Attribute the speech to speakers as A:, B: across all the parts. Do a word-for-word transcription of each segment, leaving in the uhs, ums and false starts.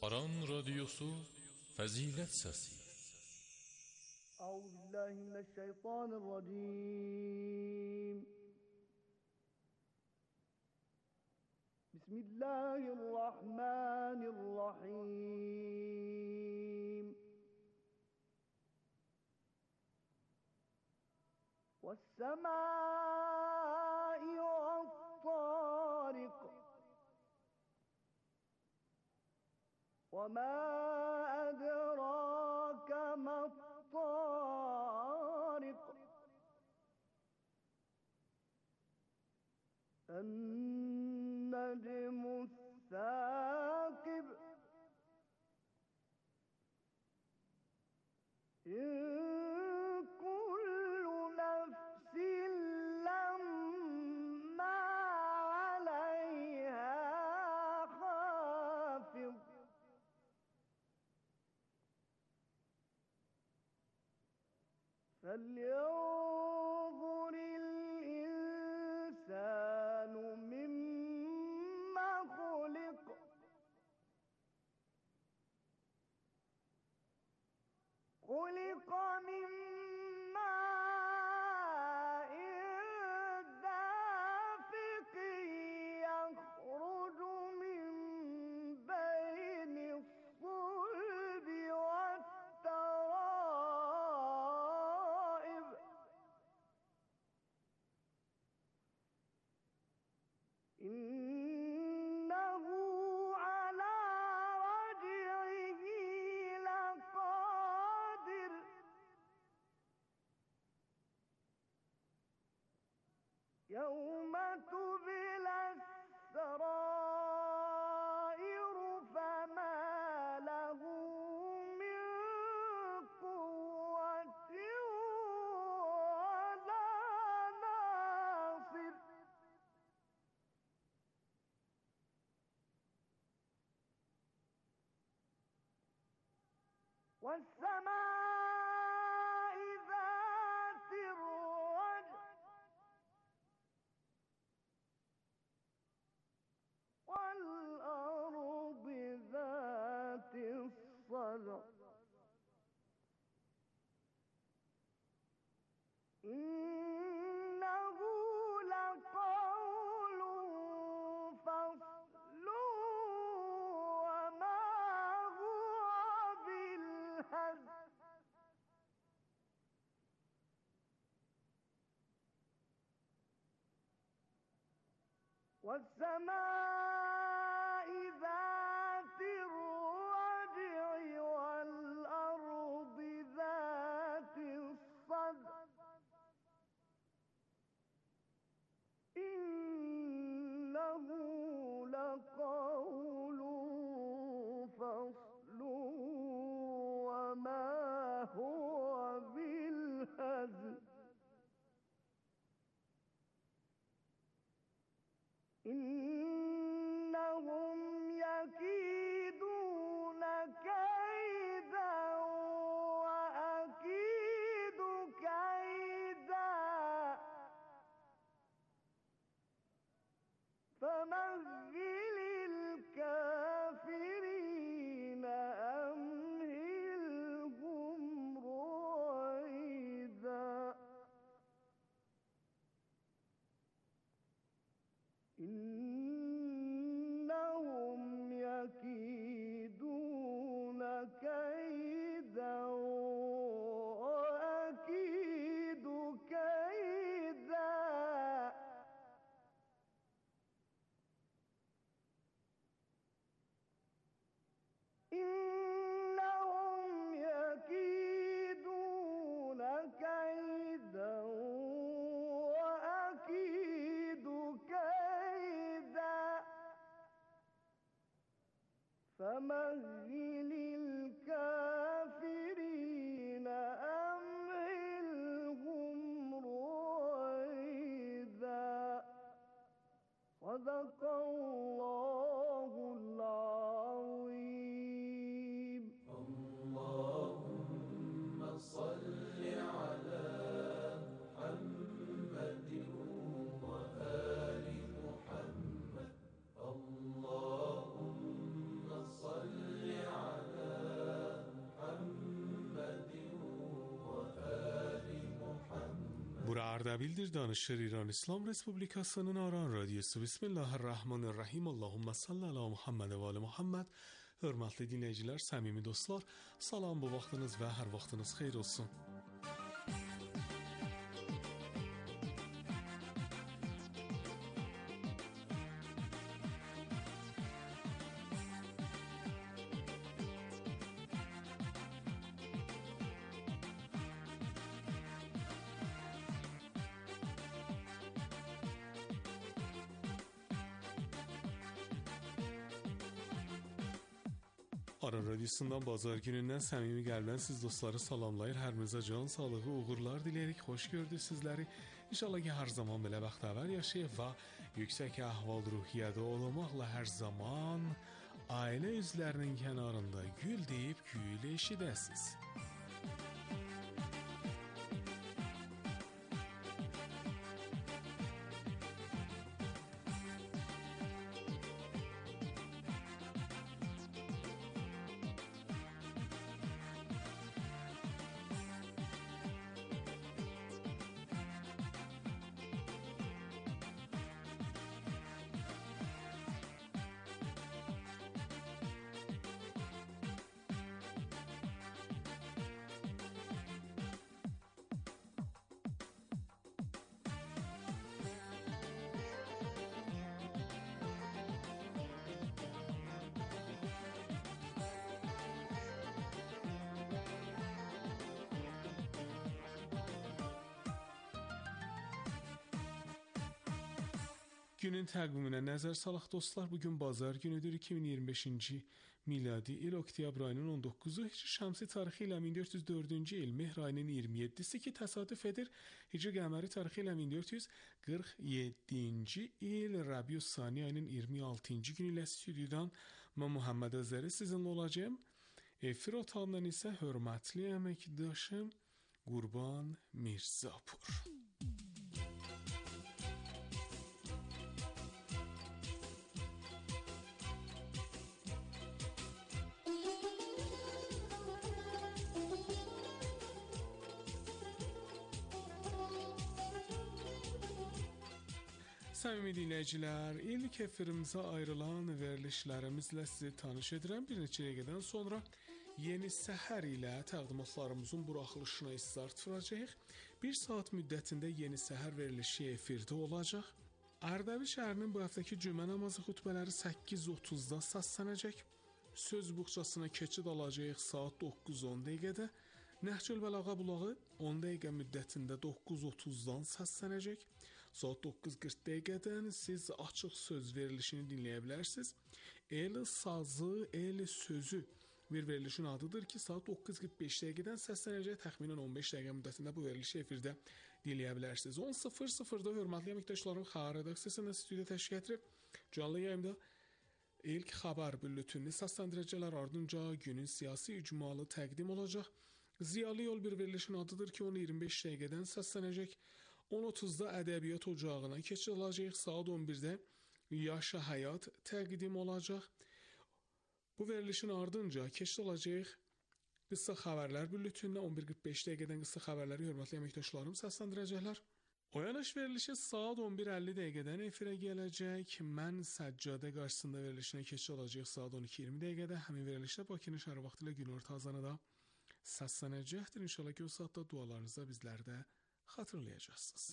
A: Aran Radyosu Fazilet Sesi.
B: Euzubillahimineşşeytanirracim. Bismillahirrahmanirrahim. Ve's-semâi ve't-târiq. وَمَا أَدْرَاكَ مَا الطَّارِقُ النَّجْمُ الثَّاقِبُ إِن كُلُّ نَفْسٍ لَّمَّا عَلَيْهَا حَافِظٌ فَلْيَنظُرِ الْإِنسَانُ مِمَّ خُلِقَ خُلِقَ مِن مَّاءٍ دَافِقٍ يَخْرُجُ مِن بَيْنِ الصُّلْبِ وَالتَّرَائِبِ إِنَّهُ عَلَى رَجْعِهِ لَقَادِرٌ يَوْمَ تُبْلَى السَّرَائِرُ فَمَا لَهُ مِن قُوَّةٍ وَلَا نَاصِرٍ وَالسَّمَاءِ ذَاتِ الرَّجْعِ وَالْأَرْضِ ذَاتِ الصَّدْعِ إِنَّهُ لَقَوْلٌ فَصْلٌ وَمَا هُوَ بِالْهَزْلِ وَالسَّمَاءِ ذَاتِ الرَّجْعِ وَالْأَرْضِ ذَاتِ الصَّدْعِ إِنَّهُ لَقَوْلٌ فَصْلٌ وَمَا هُوَ بِالْهَزْلِ إِنَّهُمْ يَكِيدُونَ كَيْدًا وَأَكِيدُ كَيْدًا فَمَهِّلِ الْكَافِرِينَ أَمْهِلْهُمْ رُوَيْدًا إِنَّهُمْ يَكِيدُونَ كَيْدًا وَأَكِيدُ كَيْدًا إِنَّهُمْ يَكِيدُونَ كَيْدًا وَأَكِيدُ كَيْدًا فَمَهِّلِ الْكَافِرِينَ أَمْهِلْهُمْ رُوَيْدًا صَدَقَ اللَّهُ الْعَظِيمُ.
C: اللهم صل على محمد وآل محمد. اللهم صل
D: Ardabildir danışır İran İslam Respublikasının Aran Radyosu. Bismillahirrahmanirrahim. Allahümme salli ala Muhammed ve ala Muhammed. Hörmətli dinləyicilər, səmimi dostlar, salam, bu vaxtınız və hər vaxtınız xeyir olsun. Aran Radyosu'ndan bazar günündən səmimi qəlbdən siz dostları salamlayır, hər birinizə can sağlığı, uğurlar diləyərək xoş gördük sizləri. İnşallah ki, hər zaman belə bəxtəvər yaşayıb və yüksək əhval-ruhiyyədə olmaqla hər zaman ailə üzvlərinin kənarında gül deyib gül eşidəsiz. Günün təqviminə nəzər salaq dostlar, bugün bazar günüdür, iki min iyirmi beşinci miladi il, oktyabr ayının on doqquzu, Hicri şəmsi tarixi ilə min dörd yüz dördüncü il, mehr ayının iyirmi yeddisi ki, təsadüf edir, Hicri qəməri tarixi ilə min dörd yüz qırx yeddinci il, Rəbius-Sani ayının iyirmi altıncı günü ilə stüdyodan mən Muhammed Özəri sizinlə olacağım. Efir otağından isə hörmətli əməkdaşım Qurban Mirzapur. Səmimi dinləyicilər, ilk efirimizə ayrılan verilişlərimizlə sizi tanış edirəm. Bir neçə dəqiqədən sonra Yeni Səhər ilə təqdimatlarımızın buraxılışına istər tutacağıq. Bir saat müddətində Yeni Səhər verilişi efirdə olacaq. Ardabil şəhərinin bu həftəki cümə namazı xutbələri səkkiz otuzda səslənəcək. Söz buxçasına keçid alacağıq saat doqquz on dəqiqədə. Nəhcül Bəlağa bulağı on dəqiqə müddətində doqquz otuzdan səslənəcək. Saat doqquz qırx dəqiqədən siz açıq söz verilişini dinləyə bilərsiniz. El sazı, el sözü bir verilişin adıdır ki, saat doqquz qırx beş dəqiqədən səslənəcək. Təxminən on beş dəqiqə müddətində bu verilişi efirdə dinləyə bilərsiniz. on sıfır sıfırda hörmətli əməkdaşlarım xəbər redaksiyasında stüdiyo təşkil edir. Canlı yayımda ilk xəbər bülletenini səsləndirəcəklər, ardınca günün siyasi icmalı təqdim olacaq. Ziyalı yol bir verilişin adıdır ki, on iyirmi beş dəqiqədən səslənəcək. on otuzda ədəbiyyat ocağına keçid alacaq. Saat on birdə Yaşa Həyat təqdim olacaq. Bu verilişin ardınca keçid alacaq qısa xəbərlər bülleteninə. on bir qırx beş dəqiqədən qısa xəbərləri hörmətli əməkdaşlarım səsləndirəcəklər. Oyanış verilişi saat on bir əlli dəqiqədən efirə gələcək. Mən Səccadə qarşısında verilişinə keçid alacaq saat on iki iyirmi dəqiqədə. Həmin verilişdə Bakının şəhər vaxtı ilə günorta azanı da səslənəcəkdir. İnşallah ki, o saatda dualarınızda bizləri də xatırlayacaqsınız.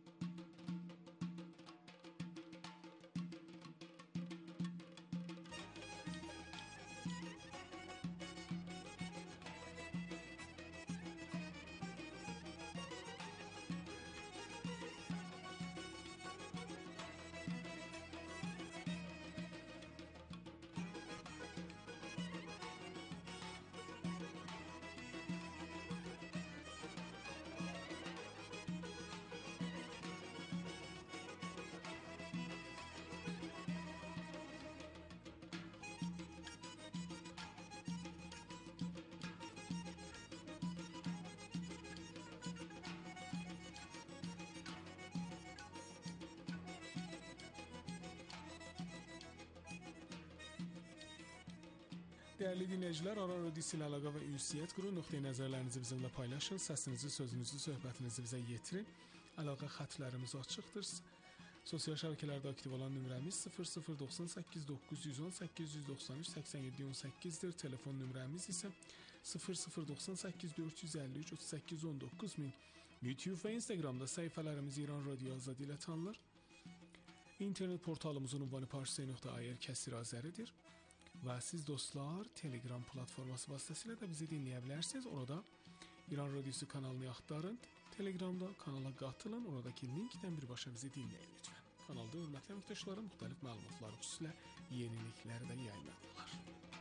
D: Dəyərli dinləyicilər, Aran Radiosu ilə əlaqə və ünsiyyət qurun, nöqteyi nəzərlərinizi bizimlə paylaşın, səsinizi, sözünüzü, söhbətinizi bizə yetirin. əlaqə xətlərimiz açıqdır. Sosial şəbəkələrdə aktiv olan nömrəmiz sıfır sıfır doxsan səkkiz doqquz yüz on səkkiz yüz doxsan üç səksən yeddi on səkkizdir. Telefon nömrəmiz isə sıfır sıfır doxsan səkkiz dörd yüz əlli üç otuz səkkiz on doqquz min. YouTube və Instagramda səhifələrimiz İran Radio Azadi ilə tanınır. İnternet portalımızın ünvanı parsi nöqtə ir kəsir azəridir. Və siz dostlar Telegram platforması vasitəsilə də bizi dinləyə bilərsiniz. Orada İran Radiosu kanalını axtarın. Telegramda kanala qatılın. Oradakı linkdən birbaşa bizi dinləyin lütfən. Kanalda hörmətli əməkdaşlarım müxtəlif məlumatlar, xüsusilə yenilikləri də yayınladılar.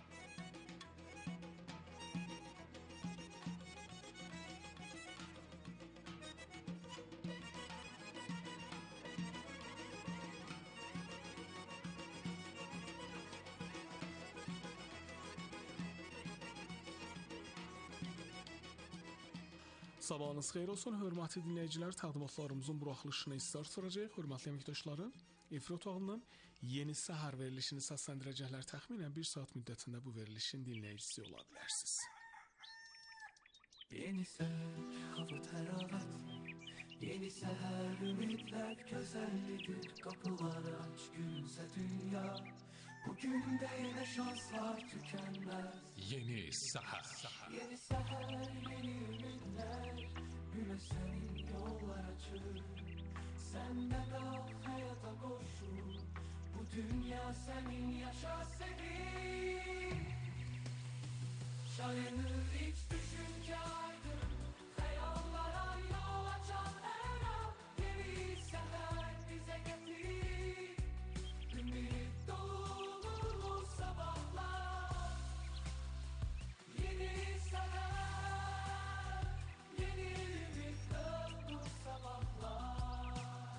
D: Sabahınız xeyir olsun, hörmətli dinləyicilər. Təqdimatlarımızın buraxılışına istər soracağıq. Hörmətli əməkdaşlarım, efir otağından yeni səhər verilişini səsləndirəcəklər. Təxminən bir saat müddətində bu verilişin dinləyicisi ola bilərsiniz.
C: Yeni səhər, hava təravət, yeni səhər, ümidlər gözəllidir. Qapılar aç, gülsə dünya, bugün də yenə şanslar tükənməz.
A: Yeni səhər.
C: Yeni səhər, yeni ümidlər, günə sənin yollar açır. Sən də qal həyata qoşul, bu dünya sənin, yaşa sevin. Şayanır iç düşüncə aydın, xəyallara yol açan hər an. Yeni səhər bizə gətir, ümid dolu sabahlar. Yeni səhər, yeni ümid dolu sabahlar.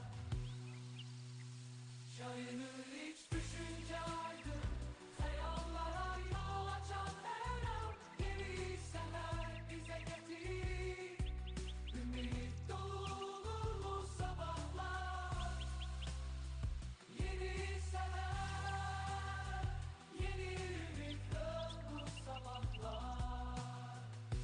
C: Şayanır iç düşüncə aydın, xəyallara yol açan hər an. Yeni səhər bizə gətir, ümid dolu sabahlar. Yeni səhər, yeni ümid dolu sabahlar.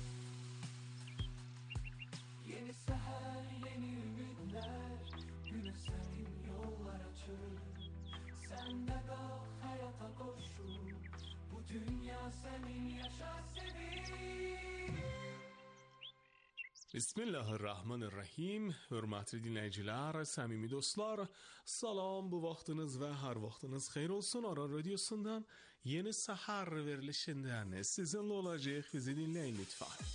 C: Yeni səhər, yeni ümidlər, günə sənin yollar açır. Sən də qal həyata qoşul, bu dünya sənin, yaşa sevin.
D: Bismillahirrahmanirrahim. Hörmətli dinləyicilər, səmimi dostlar, salam, bu vaxtınız və hər vaxtınız xeyir olsun. Aran Radiosundan yeni səhər verilişindən sizinlə olacaq, bizi dinləyin lütfən.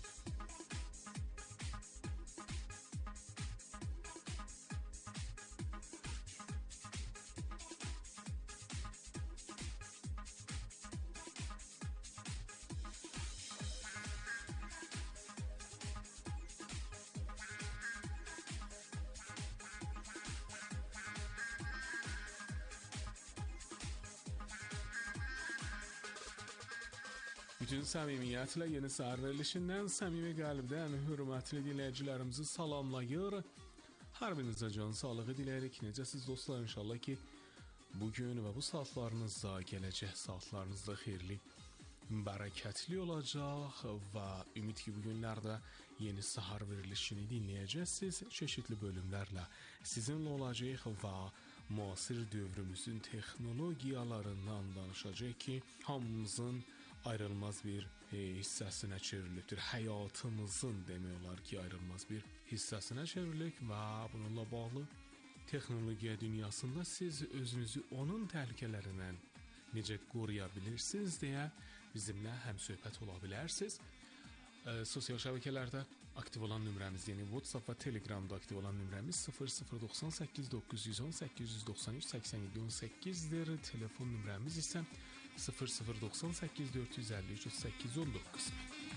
D: Bütün səmimiyyətlə yeni səhər verilişindən səmimi qəlbdən hörmətli dinləyicilərimizi salamlayır. Hər birinizə can sağlığı diləyirik. Necəsiz dostlar? İnşallah ki bugün və bu saatlarınızda, gələcək saatlarınızda xeyirli, bərəkətli olacaq və ümid ki bu günlərdə yeni səhər verilişini dinləyəcəksiniz. Çeşitli bölümlərlə sizinlə olacaq və müasir dövrümüzün texnologiyalarından danışacaq ki, hamımızın ayrılmaz bir e, hissəsinə çevrilibdir. Həyatımızın demək olar ki, ayrılmaz bir hissəsinə çevrilib və bununla bağlı texnologiya dünyasında siz özünüzü onun təhlükələrindən necə qoruya bilirsiniz deyə bizimlə həmsöhbət ola bilərsiniz. E, sosial şəbəkələrdə aktiv olan nömrəmiz, yəni WhatsApp və Telegramda aktiv olan nömrəmiz sıfır sıfır doxsan səkkiz doqquz yüz on səkkiz yüz doxsan üç səksən yeddi on səkkizdir. Telefon nömrəmiz isə sıfır sıfır doxsan səkkiz dörd yüz əlli üç otuz səkkiz on doqquz.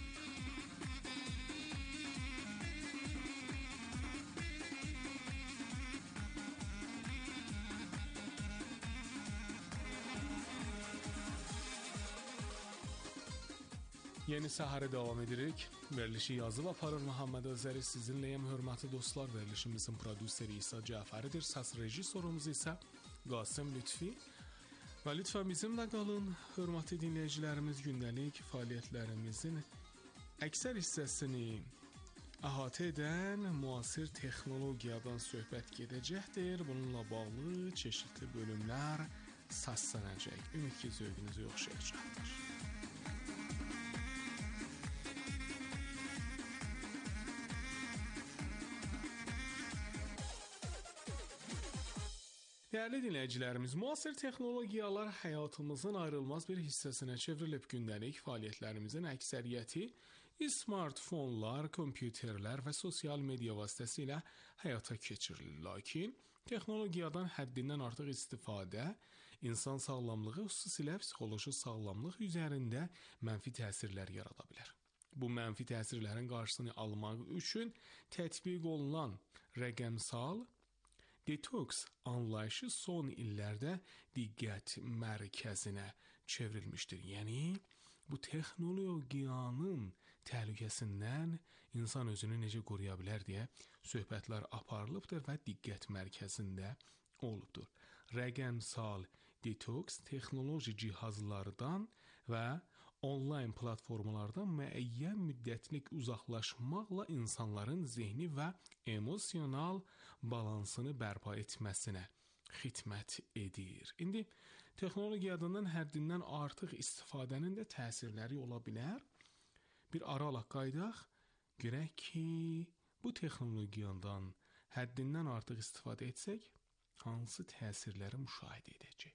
D: Yeni səhərə davam edirik. Verilişi yazıb aparır Muhammed Özəri. Sizinləyəm hörmətli dostlar. Verilişimizin prodüseri İsa Cəfəridir. Səs rejissorumuz isə Qasım Lütfi. Və lütfən bizimlə qalın. Hörmətli dinləyicilərimiz, gündəlik fəaliyyətlərimizin əksər hissəsini əhatə edən müasir texnologiyadan söhbət gedəcəkdir. Bununla bağlı çeşitli bölümlər səslənəcək. Ümid ki, zövqünüzə oxşayacaqdır. Dəyərli dinləyicilərimiz, müasir texnologiyalar həyatımızın ayrılmaz bir hissəsinə çevrilib. Gündəlik fəaliyyətlərimizin əksəriyyəti smartfonlar, kompüterlər və sosial media vasitəsilə həyata keçirilir. Lakin texnologiyadan həddindən artıq istifadə insan sağlamlığı, xüsusilə psixoloji sağlamlıq üzərində mənfi təsirlər yarada bilər. Bu mənfi təsirlərin qarşısını almaq üçün tətbiq olunan rəqəmsal detoks anlayışı son illərdə diqqət mərkəzinə çevrilmişdir. Yəni, bu texnologiyanın təhlükəsindən insan özünü necə qoruya bilər deyə söhbətlər aparılıbdır və diqqət mərkəzində olubdur. Rəqəmsal detoks texnoloji cihazlardan və onlayn platformalardan müəyyən müddətlik uzaqlaşmaqla insanların zehni və emosional balansını bərpa etməsinə xidmət edir. İndi texnologiyadan həddindən artıq istifadənin də təsirləri ola bilər. Bir aralıq qaydaq, görək ki, bu texnologiyadan həddindən artıq istifadə etsək, hansı təsirləri müşahidə edəcək?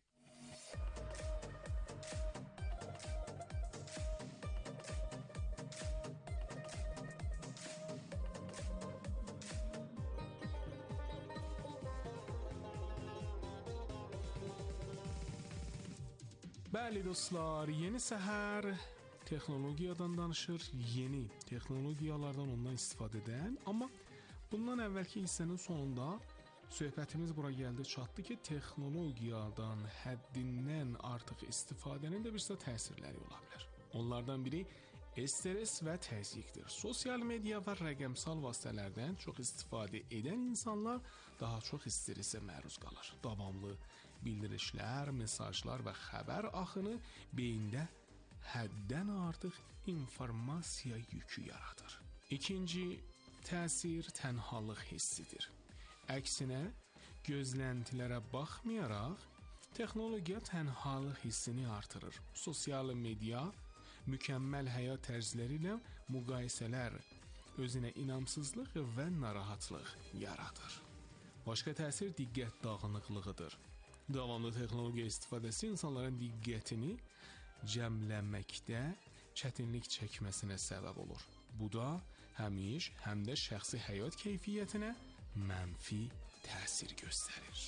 D: Bəli dostlar, yeni səhər texnologiyadan danışır, yeni texnologiyalardan ondan istifadə edən, amma bundan əvvəlki hissənin sonunda söhbətimiz bura gəldi, çatdı ki, texnologiyadan həddindən artıq istifadənin də bir sıra təsirləri ola bilər. Onlardan biri stres və təzyiqdir. Sosial media və rəqəmsal vasitələrdən çox istifadə edən insanlar daha çox stresə məruz qalır. Davamlı bildirişlər, mesajlar və xəbər axını beyində həddən artıq informasiya yükü yaradır. İkinci təsir tənhalıq hissidir. Əksinə, gözləntilərə baxmayaraq, texnologiya tənhalıq hissini artırır. Sosial media mükəmməl həyat tərzləri ilə müqayisələr özünə inamsızlıq və narahatlıq yaradır. Başqa təsir diqqət dağınıqlığıdır. Davamlı texnologiya istifadəsi insanların diqqətini cəmləməkdə çətinlik çəkməsinə səbəb olur. Bu da həm iş, həm də şəxsi həyat keyfiyyətinə mənfi təsir göstərir.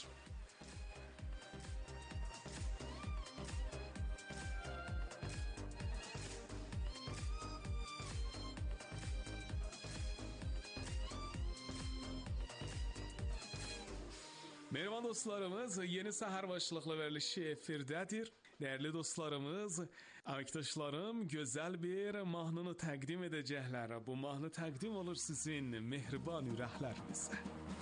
D: Merhaba dostlarımız, yeni səhər başlıqlı verilişi efirdədir. Dəyərli dostlarımız, əməkdaşlarım gözəl bir mahnını təqdim edəcəklər. Bu mahnı təqdim olur sizin mehriban ürəklərinizə.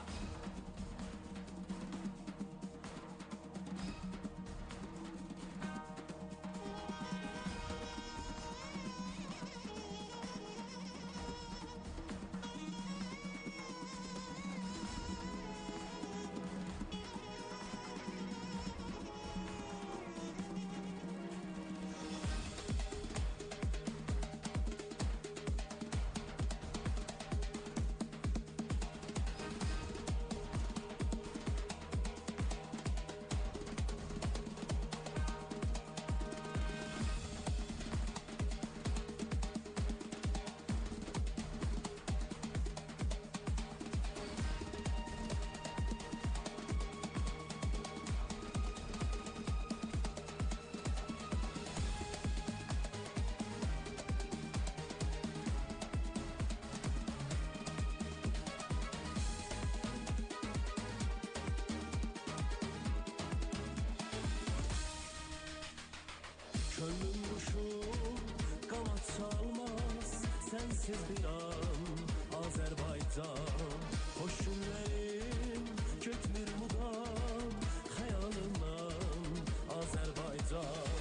C: Könlüm kuşum kanat salmaz sensiz bir an Azerbaycan. Hoş günlerim kökmür mudam hayalından Azerbaycan.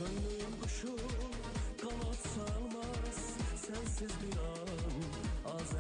C: Könlüm kuşum kanat salmaz sensiz bir an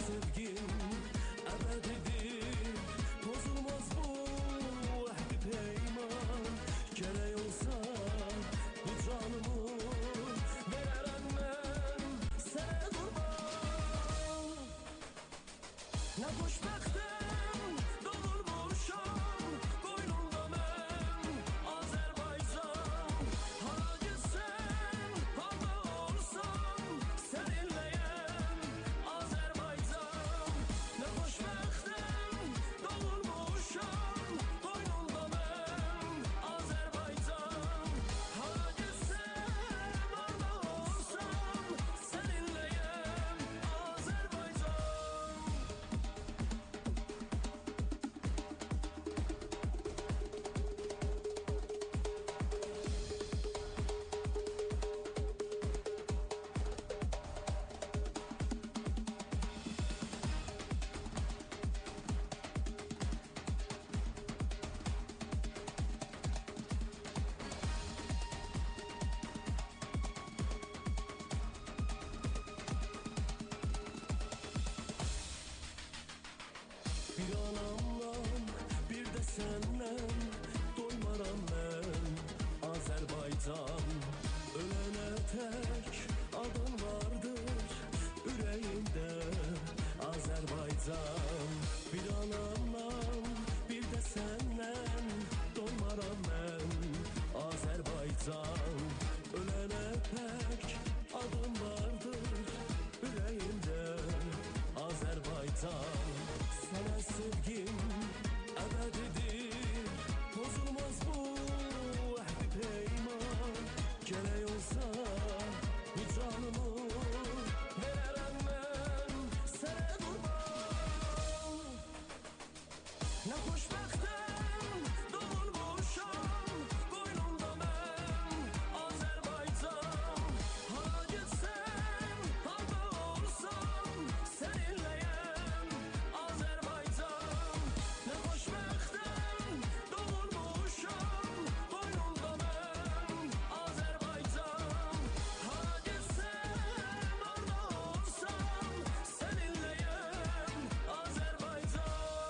C: sevgim ebedidir. Bozulmaz bu ehdi peyman. Gerek olsa bu canımı vererem ben sana kurban. Ne xoşbəxtəm doğulmuşam qoynumda mən Azərbaycan. Hara getsəm, harda olsam səninləyəm Azərbaycan. Ne xoşbəxtəm doğulmuşam qoynumda mən Azərbaycan. Hara getsəm, harda olsam səninləyəm Azərbaycan. Bir anamdan, bir de senden doymaram ben Azerbaycan. Ölene tek adın vardır yüreğimde Azerbaycan. Bir anamdan, bir de senden doymaram ben Azerbaycan. Ölene tek adın vardır yüreğimde Azerbaycan. Sana sevgim ebedidir. Bozulmaz bu ehdi peyman. Gerek olsa bu canımı vererem ben sana kurban. Ne xoşbəxtəm doğulmuşam qoynumda mən Azərbaycan. Hara getsəm, harda olsam səninləyəm Azərbaycan. Ne xoşbəxtəm doğulmuşam qoynumda mən Azərbaycan. Hara getsəm, harda olsam səninləyəm Azərbaycan.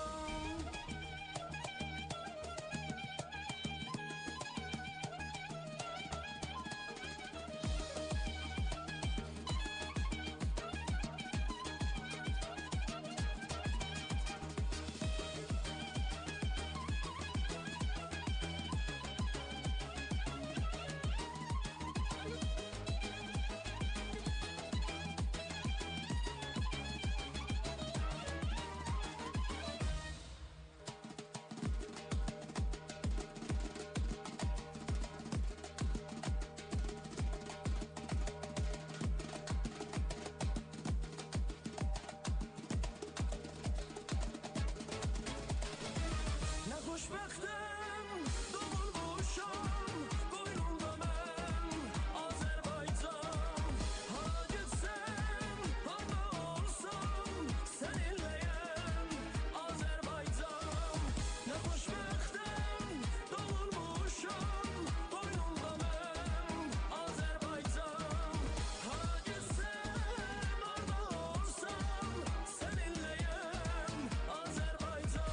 C: Ne xoşbəxtəm doğulmuşam qoynumda mən Azərbaycan. Hara getsəm, harda olsam səninləyəm Azərbaycan. Ne xoşbəxtəm doğulmuşam qoynumda mən Azərbaycan. Hara getsəm, harda olsam səninləyəm Azərbaycan.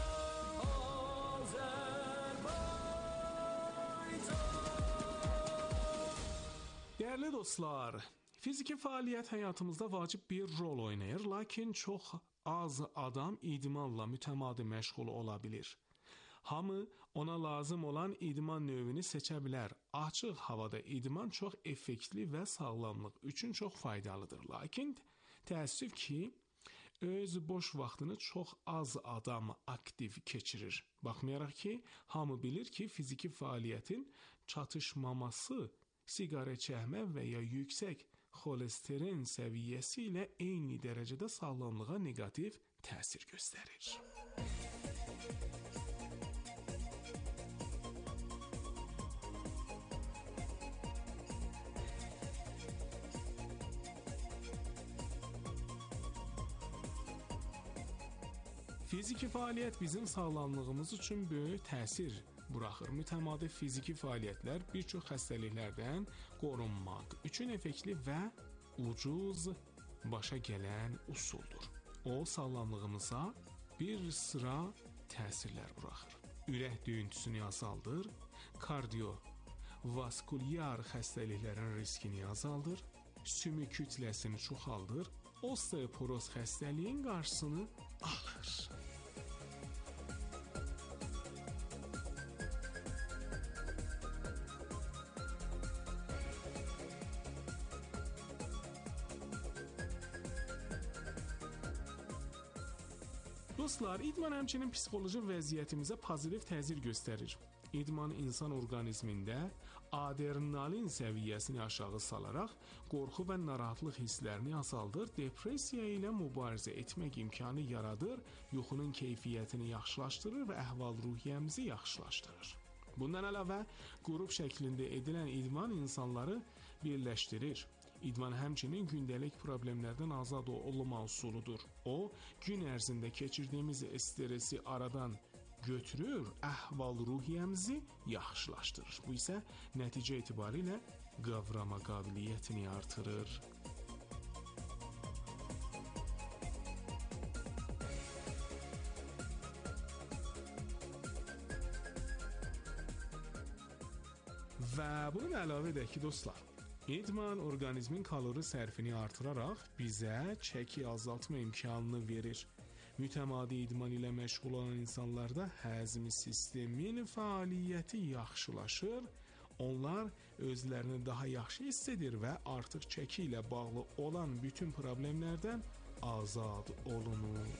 D: Değerli dostlar, fiziki fəaliyyət həyatımızda vacib bir rol oynayır, lakin çox az adam idmanla mütəmadi məşğul ola bilir. Hamı ona lazım olan idman növünü seçə bilər. Açıq havada idman çox effektli və sağlamlıq üçün çox faydalıdır. Lakin təəssüf ki, öz boş vaxtını çox az adam aktiv keçirir. Baxmayaraq ki, hamı bilir ki, fiziki fəaliyyətin çatışmaması siqaret çəkmə və ya yüksək xolesterin səviyyəsi ilə eyni dərəcədə sağlamlığa neqativ təsir göstərir. Fiziki fəaliyyət bizim sağlamlığımız üçün böyük təsir buraxır. Mütəmadi fiziki fəaliyyətlər bir çox xəstəliklərdən qorunmaq üçün effektli və ucuz başa gələn üsuldur. O sağlamlığımıza bir sıra təsirlər buraxır. Ürək döyüntüsünü azaldır, kardiovaskulyar xəstəliklərin riskini azaldır, sümük kütləsini çoxaldır, osteoporoz xəstəliyin qarşısını alır. Dostlar, idman həmçinin psixoloji vəziyyətimizə pozitiv təsir göstərir. İdman insan orqanizmində adrenalin səviyyəsini aşağı salaraq qorxu və narahatlıq hisslərini azaldır, depressiya ilə mübarizə etmək imkanı yaradır, yuxunun keyfiyyətini yaxşılaşdırır və əhval-ruhiyyəmizi yaxşılaşdırır. Bundan əlavə, qrup şəklində edilən idman insanları birləşdirir. İdman həmçinin gündəlik problemlərdən azad olma üsuludur. O, gün ərzində keçirdiyimiz stresi aradan götürür, əhval-ruhiyyəmizi yaxşılaşdırır. Bu isə nəticə etibarilə qavrama qabiliyyətini artırır. Və bunu əlavə edək ki, dostlar, İdman orqanizmin kalori sərfini artıraraq bizə çəki azaltma imkanını verir. Mütəmadi idman ilə məşğul olan insanlarda həzm sistemin fəaliyyəti yaxşılaşır, onlar özlərini daha yaxşı hiss edir və artıq çəki ilə bağlı olan bütün problemlərdən azad olunur.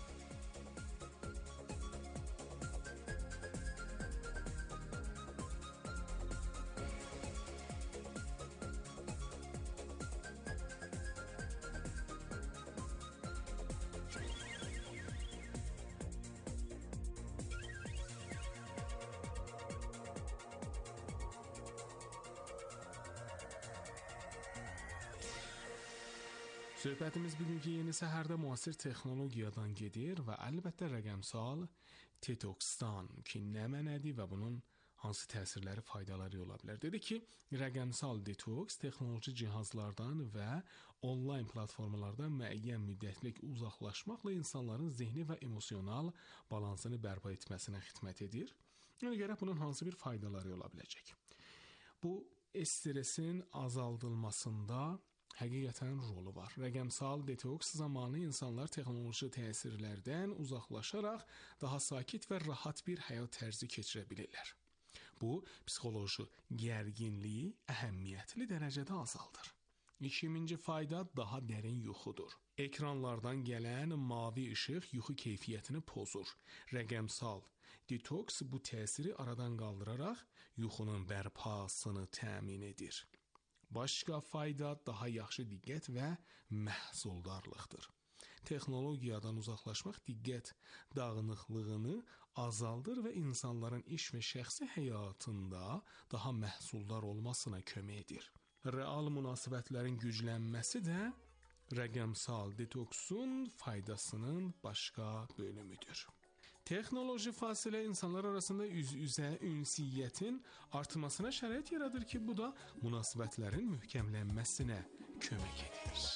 D: Söhbətimiz bugünkü yeni səhərdə müasir texnologiyadan gedir və əlbəttə rəqəmsal detoksdan ki, nə mənədir və bunun hansı təsirləri, faydaları ola bilər. Dedi ki, rəqəmsal detoks texnoloji cihazlardan və onlayn platformalardan müəyyən müddətlik uzaqlaşmaqla insanların zehni və emosional balansını bərpa etməsinə xidmət edir. Ona görə bunun hansı bir faydaları ola biləcək? Bu stresin azaldılmasında həqiqətən rolu var. Rəqəmsal detoks zamanı insanlar texnoloji təsirlərdən uzaqlaşaraq daha sakit və rahat bir həyat tərzi keçirə bilirlər. Bu, psixoloji gərginliyi əhəmiyyətli dərəcədə azaldır. İkinci fayda daha dərin yuxudur. Ekranlardan gələn mavi işıq yuxu keyfiyyətini pozur. Rəqəmsal detoks bu təsiri aradan qaldıraraq yuxunun bərpasını təmin edir. Başqa fayda daha yaxşı diqqət və məhsuldarlıqdır. Texnologiyadan uzaqlaşmaq diqqət dağınıqlığını azaldır və insanların iş və şəxsi həyatında daha məhsuldar olmasına kömək edir. Real münasibətlərin güclənməsi də rəqəmsal detoksun faydasının başqa bölümüdür. Texnoloji fasilə insanlar arasında üz-üzə ünsiyyətin artmasına şərait yaradır ki, bu da münasibətlərin möhkəmlənməsinə kömək edir.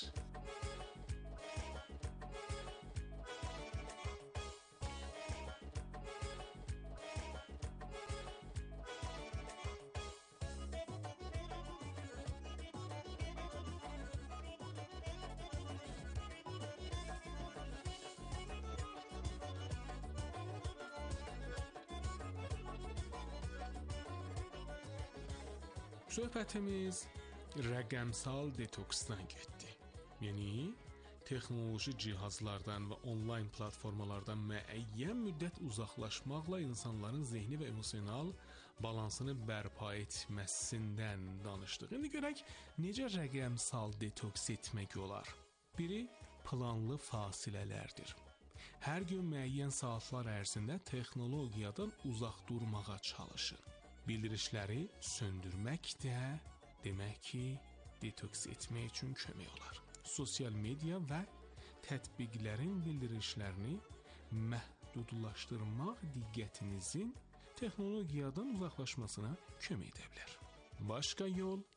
D: Söhbətimiz rəqəmsal detoksdan getdi. Yəni, texnoloji cihazlardan və onlayn platformalardan müəyyən müddət uzaqlaşmaqla insanların zehni və emosional balansını bərpa etməsindən danışdıq. İndi görək, necə rəqəmsal detoks etmək olar? Biri, planlı fasilələrdir. Hər gün müəyyən saatlar ərzində texnologiyadan uzaq durmağa çalışın. Bildirişləri söndürmək də demək ki, detoks etmək üçün kömək olar. Sosial media və tətbiqlərin bildirişlərini məhdudlaşdırmaq diqqətinizin texnologiyadan uzaqlaşmasına kömək edə bilər. Başqa yol,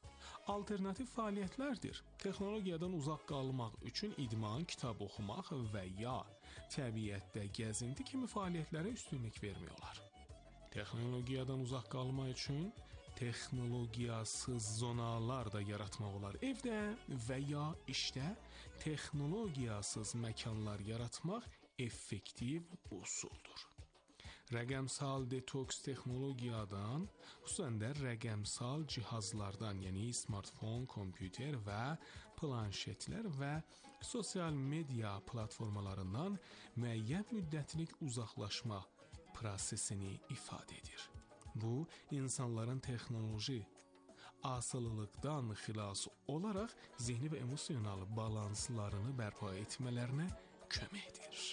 D: alternativ fəaliyyətlərdir. Texnologiyadan uzaq qalmaq üçün idman, kitab oxumaq və ya təbiətdə gəzinti kimi fəaliyyətlərə üstünlük vermiyorlar. Texnologiyadan uzaq qalmaq üçün texnologiyasız zonalar da yaratmaq olar. Evdə və ya işdə texnologiyasız məkanlar yaratmaq effektiv üsuldur. Rəqəmsal detoks texnologiyadan, xüsusən də rəqəmsal cihazlardan, yəni smartfon, kompüter və planşetlər və sosial media platformalarından müəyyən müddətlik uzaqlaşma prosesini ifadə edir. Bu, insanların texnoloji asılılıqdan xilas olaraq zihni və emosional balanslarını bərpa etmələrinə kömək edir.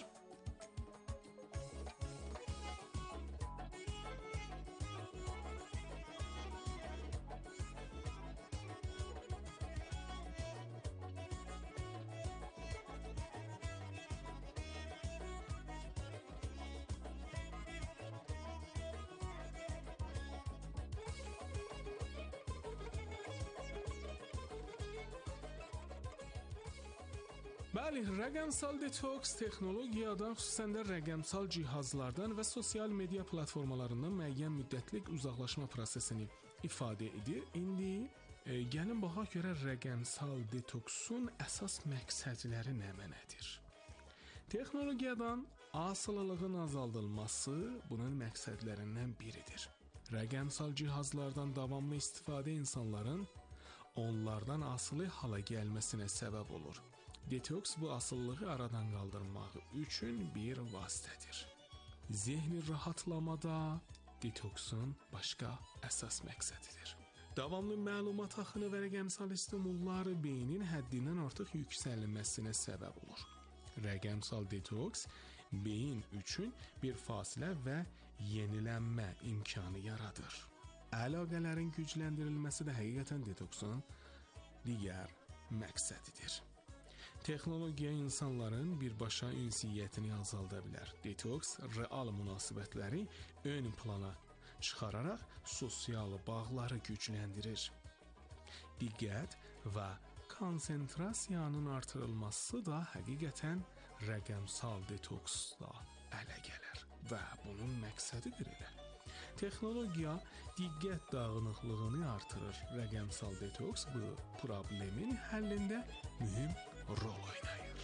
D: Bəli, rəqəmsal detoks texnologiyadan, xüsusən də rəqəmsal cihazlardan və sosial media platformalarından müəyyən müddətlik uzaqlaşma prosesini ifadə edir. İndi e, gəlin baxaq görə rəqəmsal detoksun əsas məqsədləri nədir? Texnologiyadan asılılığın azaldılması bunun məqsədlərindən biridir. Rəqəmsal cihazlardan davamlı istifadə insanların onlardan asılı hala gəlməsinə səbəb olur. Detoks bu asılılığı aradan qaldırmaq üçün bir vasitədir. Zehni rahatlamada detoksun başqa əsas məqsədidir. Davamlı məlumat axını və rəqəmsal stimullar beynin həddindən artıq yüksəlməsinə səbəb olur. Rəqəmsal detoks beyin üçün bir fasilə və yenilənmə imkanı yaradır. Əlaqələrin gücləndirilməsi də həqiqətən detoksun digər məqsədidir. Texnologiya insanların birbaşa ünsiyyətini azalda bilər. Detoks real münasibətləri ön plana çıxararaq sosial bağları gücləndirir. Diqqət və konsentrasiyanın artırılması da həqiqətən rəqəmsal detoksla ələ gələr və bunun məqsədidir elə. Texnologiya diqqət dağınıqlığını artırır. Rəqəmsal detoks bu problemin həllində mühüm rol oynayır.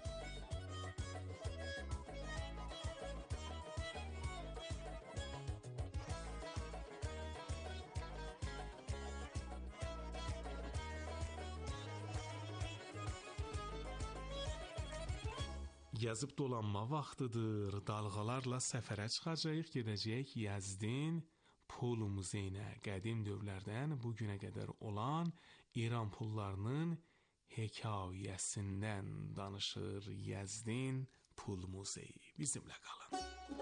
D: Yazıb dolanma vaxtıdır. Dalğalarla səfərə çıxacağıq, gedəcəyik Yəzdin Pul Muzeyinə. Qədim dövrlərdən bu günə qədər olan İran pullarının hekayəsindən danışır Yəzdin Pul Muzeyi. Bizimlə qalın.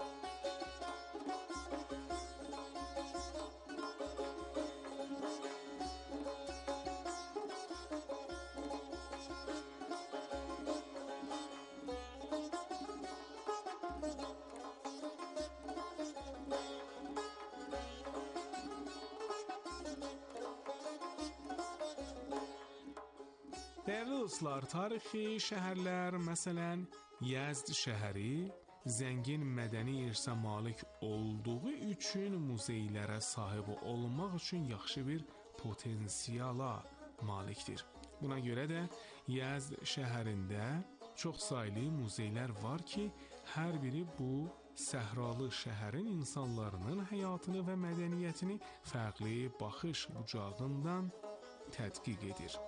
D: Dəyərli dostlar, tarixi şəhərlər, məsələn, Yəzd şəhəri zəngin mədəni irsə malik olduğu üçün muzeylərə sahib olmaq üçün yaxşı bir potensiala malikdir. Buna görə də Yəzd şəhərində çoxsaylı muzeylər var ki, hər biri bu səhralı şəhərin insanlarının həyatını və mədəniyyətini fərqli baxış bucağından tədqiq edir.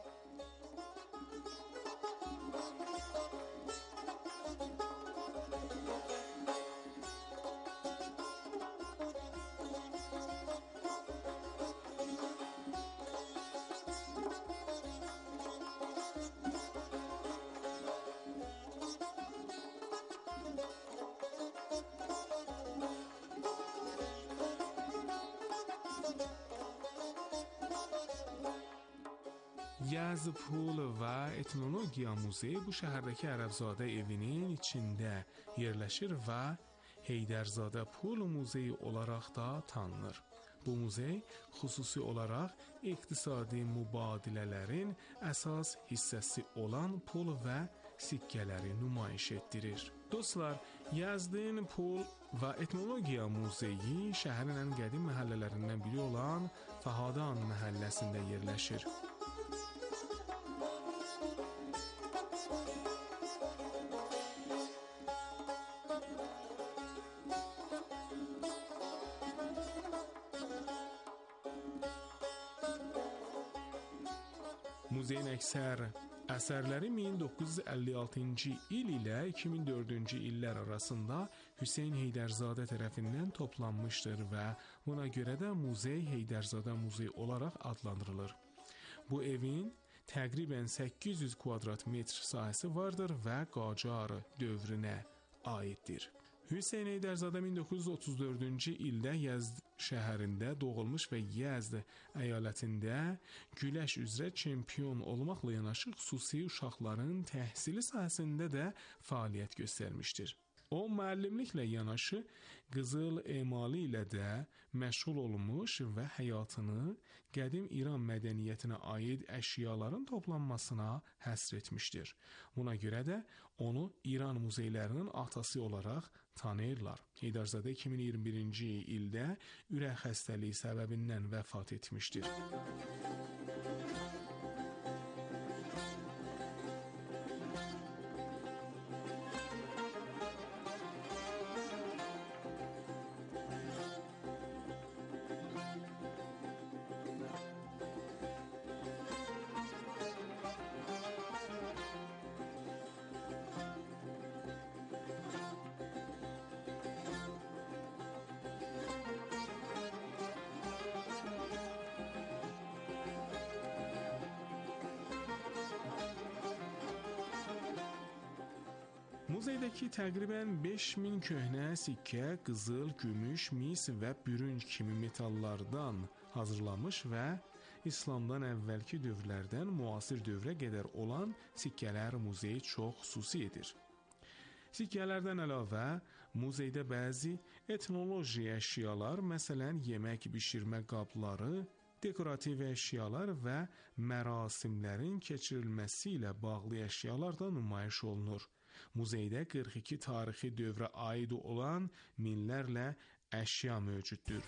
D: Yəzd Pul və Etnologiya Muzeyi bu şəhərdəki Ərəbzadə evinin içində yerləşir və Heydərzadə Pul Muzeyi olaraq da tanınır. Bu muzey xüsusi olaraq iqtisadi mübadilələrin əsas hissəsi olan pul və sikkələri nümayiş etdirir. Dostlar, Yezdin Pul və Etnologiya Muzeyi şəhərin ən qədim məhəllələrindən biri olan Fahadan məhəlləsində yerləşir. Muzeyin əksər əsərləri min doqquz yüz əlli altıncı il ilə iki min dördüncü illər arasında Hüseyn Heydərzadə tərəfindən toplanmışdır və buna görə də Muzey Heydərzadə Muzeyi olaraq adlandırılır. Bu evin təqribən səkkiz yüz kvadrat metr sahəsi vardır və Qacar dövrünə aiddir. Hüseyn Heydərzadə min doqquz yüz otuz dördüncü ildə Yezd şəhərində doğulmuş və Yezd əyalətində güləş üzrə çempion olmaqla yanaşı xüsusi uşaqların təhsili sahəsində də fəaliyyət göstərmişdir. O, müəllimliklə yanaşı qızıl emalı ilə də məşğul olmuş və həyatını qədim İran mədəniyyətinə aid əşyaların toplanmasına həsr etmişdir. Buna görə də onu İran muzeylərinin atası olaraq tanıyırlar. Heydərzadə iki min iyirmi birinci ildə ürək xəstəliyi səbəbindən vəfat etmişdir. Muzeydəki təqribən beş min köhnə sikkə, qızıl, gümüş, mis və bürünc kimi metallardan hazırlanmış və İslamdan əvvəlki dövrlərdən müasir dövrə qədər olan sikkələr muzeyi çox xüsusi edir. Sikkələrdən əlavə muzeydə bəzi etnoloji əşyalar, məsələn yemək bişirmə qabları, dekorativ əşyalar və mərasimlərin keçirilməsi ilə bağlı əşyalar da nümayiş olunur. Muzeydə qırx iki tarixi dövrə aid olan minlərlə əşya mövcuddur.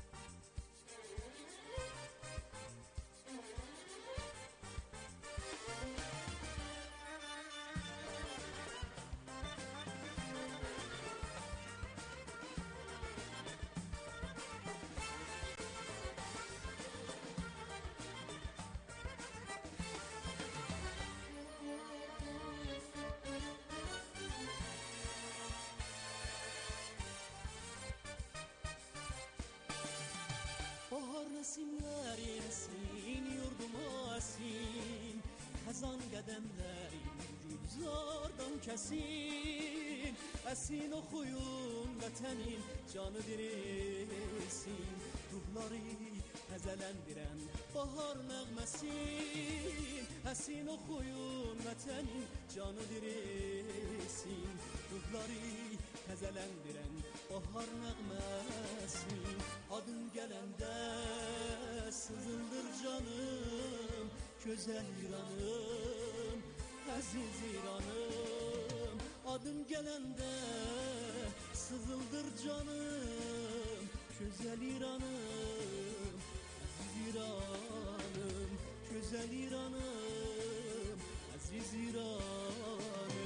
C: Bahar resimler yesin, yurduma asin, Hazan qədəmlərin gülzardan kəsin, Əsin oxuyun vətənin canı dirilsin, Ruhları həzələndirən bahar nəğməsin, Əsin oxuyun vətənin canı dirilsin, Ruhları həzələndirən bahar nəğməsin. Adın gələndə sızıldır canım, gözəl İranım, əziz İranım. Adın gələndə sızıldır canım, gözəl İranım, əziz İranım, gözəl İranım, əziz İranım.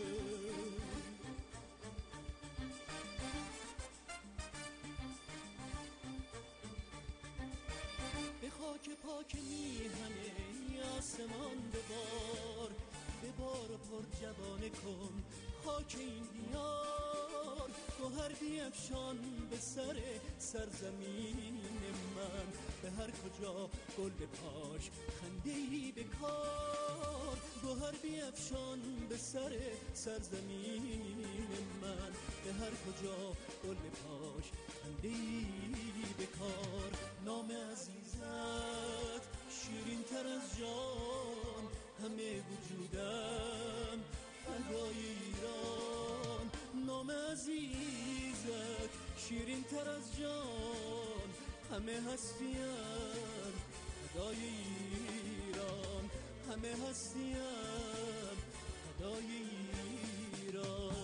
C: به خاک پاک میهن آسمان ببار، ببار و پر جوانه کن خاک این دیار، گوهر بیفشان به سر سرزمین من، به هر کجا گل بپاش خنده‌ای به کار، گوهر بیفشان به سر سرزمین من، به هر کجا گل بپاش خنده‌ای به کار. نام عزیزت شیرین تر از جان، همه وجودم فدای ایران. نام عزیزت شیرین تر از جان، همه هستیم فدای ایران، همه هستیم فدای ایران.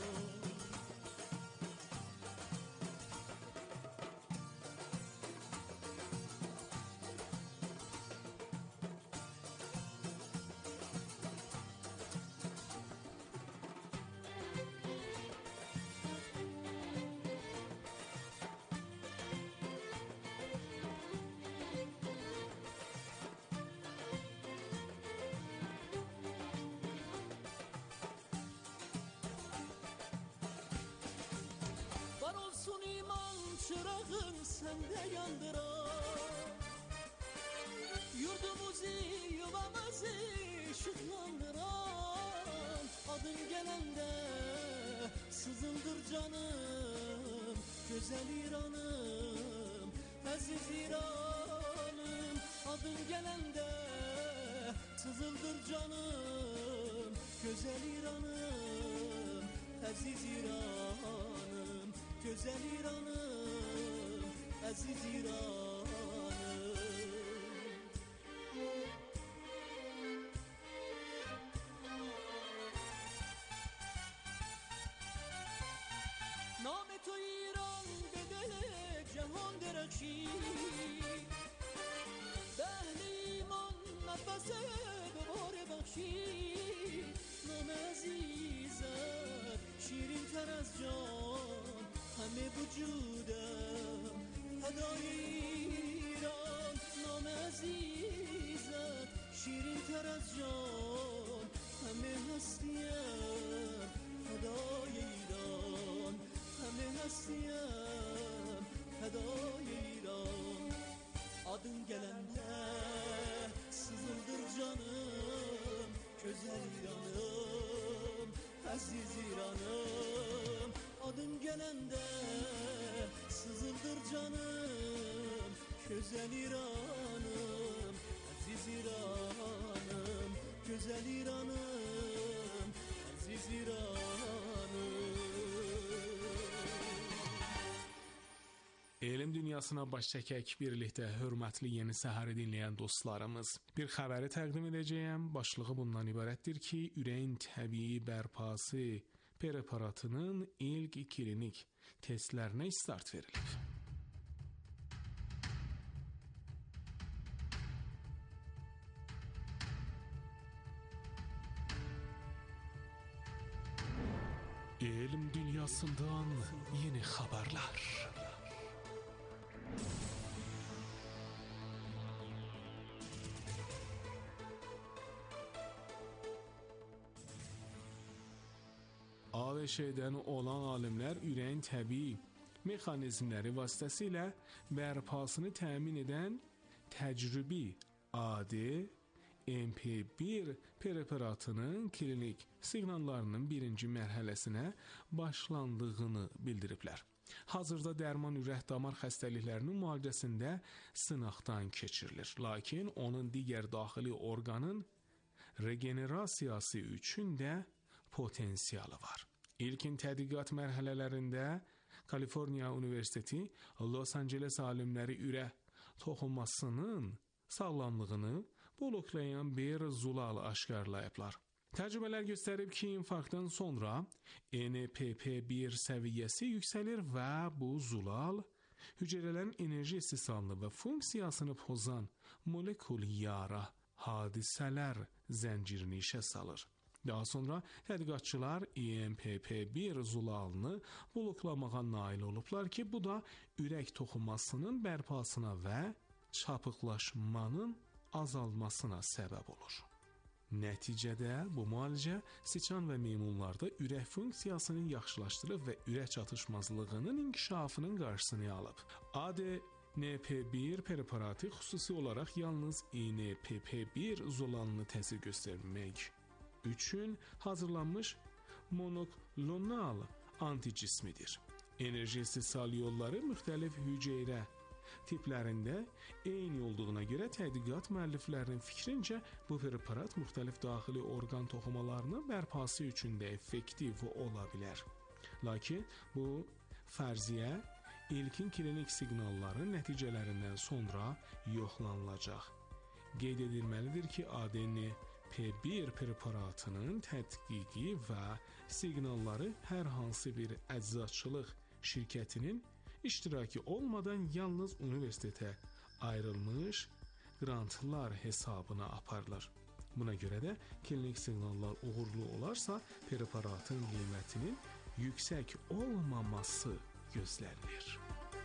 C: Olsun iman çırağın sende yandıran, yurdumuzu yuvamızı ışıklandıran. Adın gelende sızıldır canım, güzel İran'ım, aziz İran'ım. Adın gelende sızıldır canım, güzel İran'ım, aziz İran'ım. Güzel İran'ım, aziz İran'ım. Name to İran bedele cehan derexşi, behli iman nefese دوباره بخشی. نام عزیزت شیرین تر از جان، همه وجودم فدای ایران. نام عزیزت شیرین تر از جان، همه هستیم فدای ایران، همه هستیم فدای ایران. Adın gelende sızıldır canım, güzel İran'ım, aziz İran'ım. Adın gelende sızıldır canım, güzel İran'ım, aziz İran'ım. Güzel İran'ım, aziz İran'ım.
D: Elm dünyasına baş çəkək birlikdə hörmətli Yeni Səhəri dinləyən dostlarımız. Bir xəbəri təqdim edəcəyəm. Başlığı bundan ibarətdir ki, ürəyin təbii bərpası preparatının ilk klinik testlərinə start verilib. Elm dünyasından yeni xəbərlər. A V Ş'dən olan alimlər ürəyin təbii mexanizmləri vasitəsilə bərpasını təmin edən təcrübi A D M P bir preparatının klinik siqnallarının birinci mərhələsinə başlandığını bildiriblər. Hazırda dərman ürək-damar xəstəliklərinin müalicəsində sınaqdan keçirilir. Lakin onun digər daxili orqanın regenerasiyası üçün də potensialı var. İlkin tədqiqat mərhələlərində Kaliforniya Universiteti Los Angeles alimləri ürək toxunmasının sağlamlığını bloklayan bir zulal aşkarlayıblar. Təcrübələr göstərib ki, infarktdan sonra N P P bir səviyyəsi yüksəlir və bu zulal hüceyrələrin enerji istehsalını və funksiyasını pozan molekul yara hadisələr zəncirini işə salır. Daha sonra tədqiqatçılar E M P P bir zulalını bloklamağa nail olublar ki, bu da ürək toxunmasının bərpasına və çapıqlaşmanın azalmasına səbəb olur. Nəticədə bu müalicə siçan və meymunlarda ürək funksiyasını yaxşılaşdırıb və ürək çatışmazlığının inkişafının qarşısını alıb. A D N P bir preparatı xüsusi olaraq yalnız N P P bir zulalını təsir göstərmək üçün hazırlanmış monoklonal anticismidir. Enerji istehsal yolları müxtəlif hüceyrə tiplərində eyni olduğuna görə tədqiqat müəlliflərinin fikrincə bu preparat müxtəlif daxili orqan toxumalarının bərpası üçün də effektiv ola bilər. Lakin bu fərziyyə ilkin klinik siqnalların nəticələrindən sonra yoxlanılacaq. Qeyd edilməlidir ki, A D N P bir preparatının tədqiqi və siqnalları hər hansı bir əczaçılıq şirkətinin iştirakı olmadan yalnız universitetə ayrılmış qrantlar hesabına aparılır. Buna görə də klinik siqnallar uğurlu olarsa, preparatın qiymətinin yüksək olmaması gözlənilir.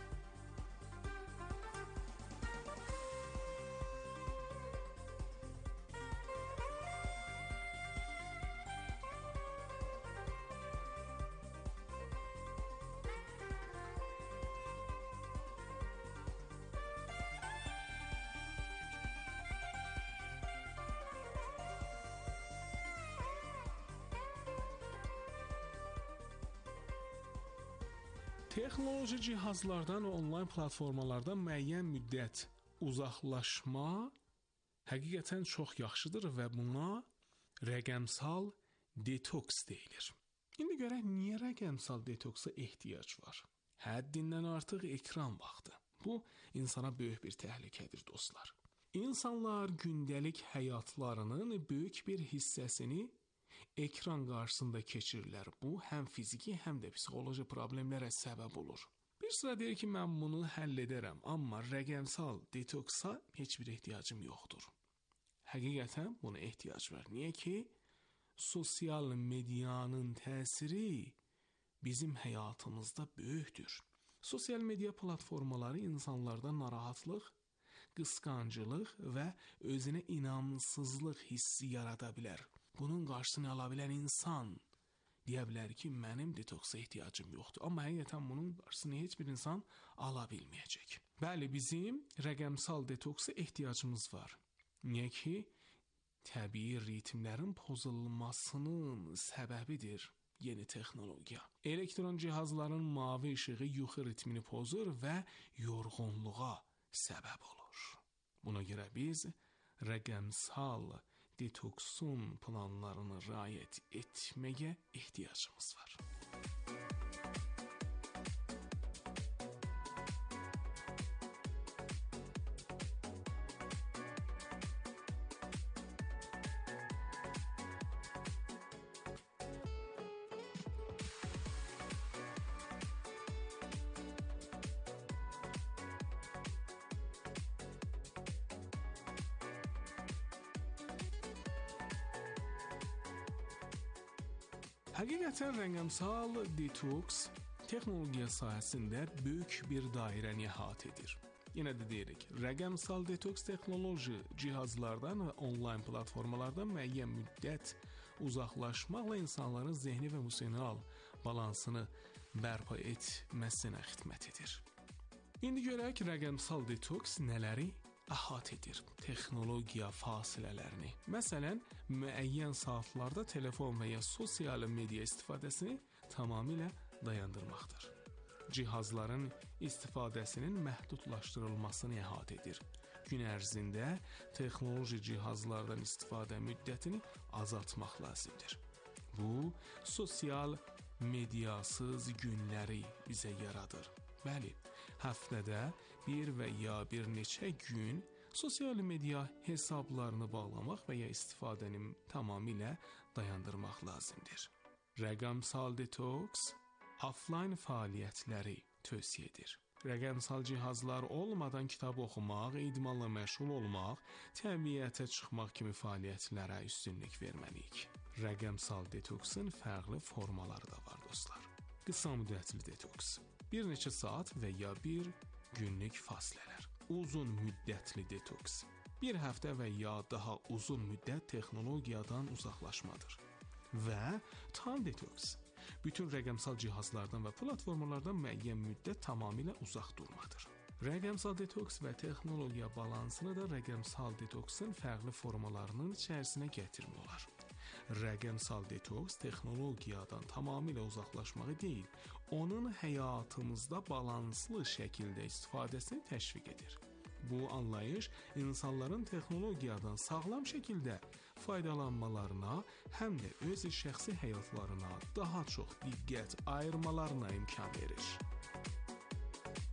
D: Texnoloji cihazlardan və onlayn platformalardan müəyyən müddət uzaqlaşma həqiqətən çox yaxşıdır və buna rəqəmsal detoks deyilir. İndi görək, niyə rəqəmsal detoksa ehtiyac var? Həddindən artıq ekran vaxtı. Bu, insana böyük bir təhlükədir, dostlar. İnsanlar gündəlik həyatlarının böyük bir hissəsini ekran qarşısında keçirirlər. Bu, həm fiziki, həm də psixoloji problemlərə səbəb olur. Bir sıra deyir ki, mən bunu həll edərəm, amma rəqəmsal detoksa heç bir ehtiyacım yoxdur. Həqiqətən buna ehtiyac var. Niyə ki, sosial medianın təsiri bizim həyatımızda böyükdür. Sosial media platformaları insanlarda narahatlıq, qısqancılıq və özünə inamsızlıq hissi yarada bilər. Bunun qarşısını ala bilən insan deyə bilər ki, mənim detoksa ehtiyacım yoxdur. Amma həqiqətən bunun qarşısını heç bir insan ala bilməyəcək. Bəli, bizim rəqəmsal detoksa ehtiyacımız var. Niyə ki, təbii ritmlərin pozulmasının səbəbidir yeni texnologiya. Elektron cihazların mavi işığı yuxu ritmini pozur və yorğunluğa səbəb olur. Buna görə biz rəqəmsal detoksun planlarını riayət etməyə ehtiyacımız var. Həqiqətən rəqəmsal detoks texnologiya sahəsində böyük bir dairəni əhatə edir. Yenə də deyirik, rəqəmsal detoks texnoloji cihazlardan və onlayn platformalardan müəyyən müddət uzaqlaşmaqla insanların zehni və emosional balansını bərpa etməsinə xidmət edir. İndi görək, rəqəmsal detoks nələri əhatə edir? Texnologiya fasilələrini. Məsələn, müəyyən saatlarda telefon və ya sosial media istifadəsini tamamilə dayandırmaqdır. Cihazların istifadəsinin məhdudlaşdırılmasını əhatə edir. Gün ərzində texnoloji cihazlardan istifadə müddətini azaltmaq lazımdır. Bu, sosial mediasız günləri bizə yaradır. Bəli, həftədə bir və ya bir neçə gün sosial media hesablarını bağlamaq və ya istifadəni tamamilə dayandırmaq lazımdır. Rəqəmsal detoks offline fəaliyyətləri tövsiyə edir. Rəqəmsal cihazlar olmadan kitab oxumaq, idmanla məşğul olmaq, təbiətə çıxmaq kimi fəaliyyətlərə üstünlük verməliyik. Rəqəmsal detoksun fərqli formaları da var, dostlar. Qısa müddətli detoks. Bir neçə saat və ya bir günlük fasilələr. Uzun müddətli detoks. Bir həftə və ya daha uzun müddət texnologiyadan uzaqlaşmadır. Və tam detoks. Bütün rəqəmsal cihazlardan və platformalardan müəyyən müddət tamamilə uzaq durmadır. Rəqəmsal detoks və texnologiya balansını da rəqəmsal detoksun fərqli formalarının içərisinə gətirmək olar. Rəqəmsal detoks texnologiyadan tamamilə uzaqlaşmağı deyil, onun həyatımızda balanslı şəkildə istifadəsini təşviq edir. Bu anlayış insanların texnologiyadan sağlam şəkildə faydalanmalarına, həm də öz şəxsi həyatlarına daha çox diqqət ayırmalarına imkan verir.